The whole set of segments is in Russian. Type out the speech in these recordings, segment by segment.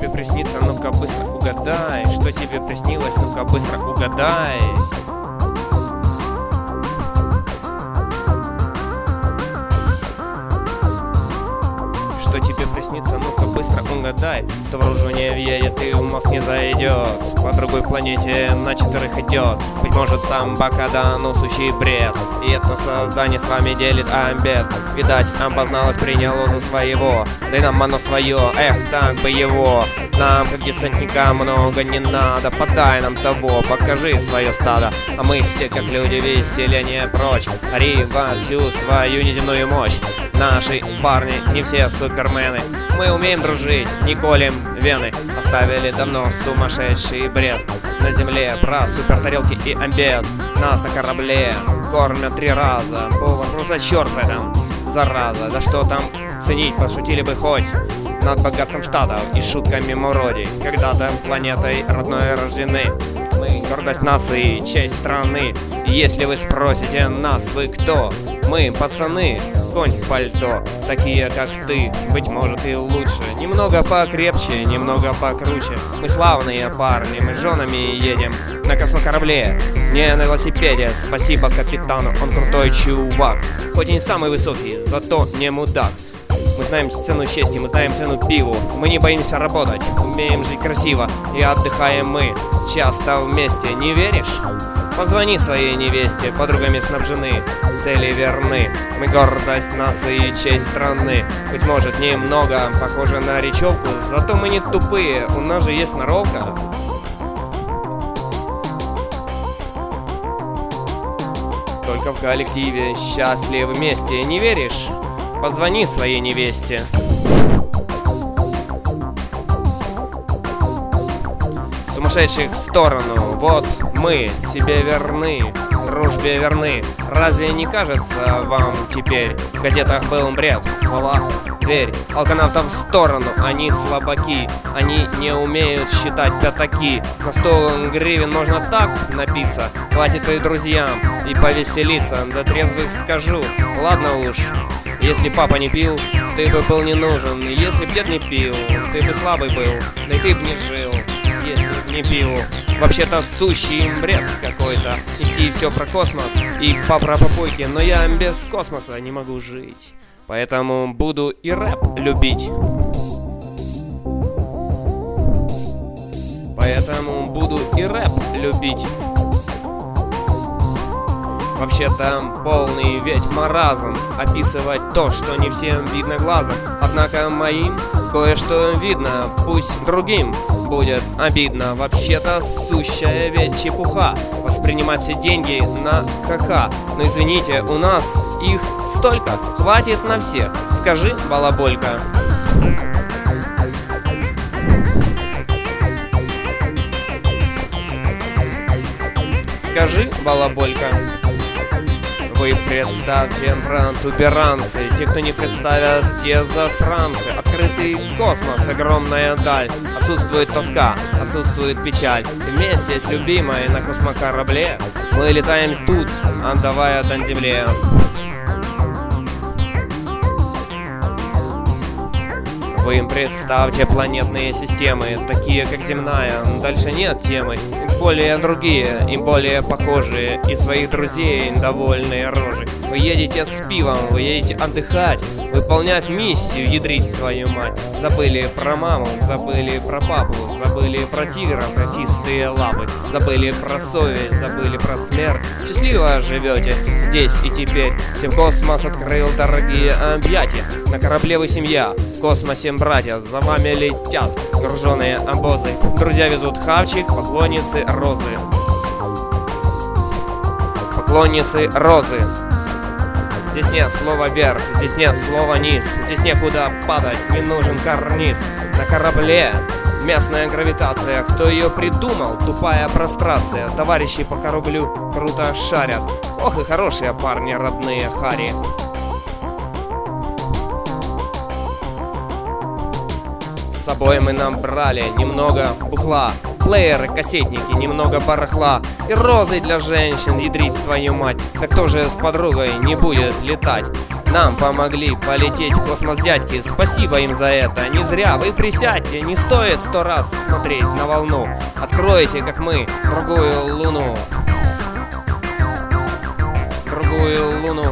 тебе приснится, ну-ка быстро угадай. Что тебе приснилось, ну-ка быстро угадай. Что тебе приснится, ну-ка быстро угадай. То в ружу не въедет и в мозг не зайдет. По другой планете на четверых идет. Быть может сам Бакадан, сущий бред. И это создание с вами делит обед. Видать, обозналось, приняло за своего. Да и нам оно свое, эх, так бы его. Нам, как десантникам, много не надо. Подай нам того, покажи свое стадо. А мы все, как люди, веселение прочь. Ори во всю свою неземную мощь. Наши парни не все супермены. Мы умеем дружить, не колем вены. Оставили давно сумасшедший бред. На земле про супертарелки и обед. Нас на корабле кормят 3 раза. Повар, ну за черт в этом, зараза. Да что там ценить, пошутили бы хоть над богатством штатов и шутками Муроди. Когда-то планетой родной рождены. Мы гордость нации, честь страны. Если вы спросите нас, вы кто? Мы пацаны, конь в пальто, такие как ты, быть может и лучше. Немного покрепче, немного покруче. Мы славные парни, мы с женами едем на космокорабле, не на велосипеде. Спасибо капитану, он крутой чувак. Хоть и не самый высокий, зато не мудак. Мы знаем цену чести, мы знаем цену пиву. Мы не боимся работать, умеем жить красиво. И отдыхаем мы часто вместе, не веришь? Позвони своей невесте, подругами снабжены, цели верны. Мы гордость нации и честь страны. Быть может немного похоже на речевку, зато мы не тупые, у нас же есть сноровка. Только в коллективе счастливы вместе, не веришь? Позвони своей невесте. Сумасшедших в сторону, вот мы себе верны, дружбе верны. Разве не кажется вам теперь? В газетах был бред, в словах верь. Алканавтов в сторону, они слабаки. Они не умеют считать пятаки. На 100 гривен можно так напиться. Хватит и друзьям, и повеселиться. До трезвых скажу, ладно уж. Если папа не пил, ты бы был не нужен. Если б дед не пил, ты бы слабый был. Да и ты б не жил, если б не пил. Вообще-то сущий бред какой-то. Нести все про космос и про попойки. Но я без космоса не могу жить. Поэтому буду и рэп любить. Поэтому буду и рэп любить. Вообще-то полный ведь маразм описывать то, что не всем видно глазом. Однако моим кое-что видно, пусть другим будет обидно. Вообще-то сущая ведь чепуха воспринимать все деньги на ха-ха. Но извините, у нас их столько, хватит на всех. Скажи, балаболька. Скажи, балаболька. Вы представьте протуберанцы, те, кто не представят, те засранцы. Открытый космос, огромная даль. Отсутствует тоска, отсутствует печаль. Вместе с любимой на космокорабле мы летаем тут, отдавая до земле. Вы им представьте планетные системы, такие как земная. Дальше нет темы, более другие и более похожие. И своих друзей довольные рожи. Вы едете с пивом, вы едете отдыхать, выполнять миссию, ядрить твою мать. Забыли про маму, забыли про папу, забыли про тигра, когтистые лапы. Забыли про совесть, забыли про смерть. Счастливо живете здесь и теперь. Всем космос открыл дорогие объятия. На корабле вы семья, в космосе братья. За вами летят груженые обозы. Друзья везут хавчик, поклонницы розы. Поклонницы розы. Здесь нет слова вверх, здесь нет слова низ. Здесь некуда падать, не нужен карниз. На корабле местная гравитация. Кто ее придумал? Тупая прострация. Товарищи по кораблю круто шарят. Ох и хорошие парни, родные хари. С собой мы набрали немного бухла, плееры, кассетники, немного барахла и розы для женщин, ядрить твою мать. Да кто же с подругой не будет летать Нам помогли полететь в космос дядьки, спасибо им за это. Не зря вы присядьте, не стоит 100 раз смотреть на волну. Откройте, как мы, другую луну. Другую луну.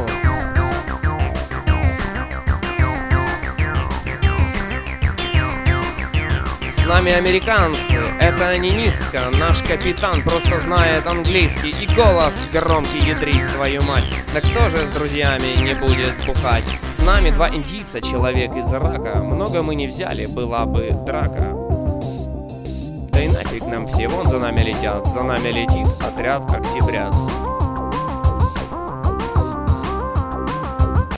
С нами американцы, это не низко. Наш капитан просто знает английский. И голос громкий ядрит, твою мать. Да кто же с друзьями не будет бухать? С нами 2 индийца, человек из Ирака. Много мы не взяли, была бы драка. Да и нафиг нам все, вон за нами летят. За нами летит отряд октябрят.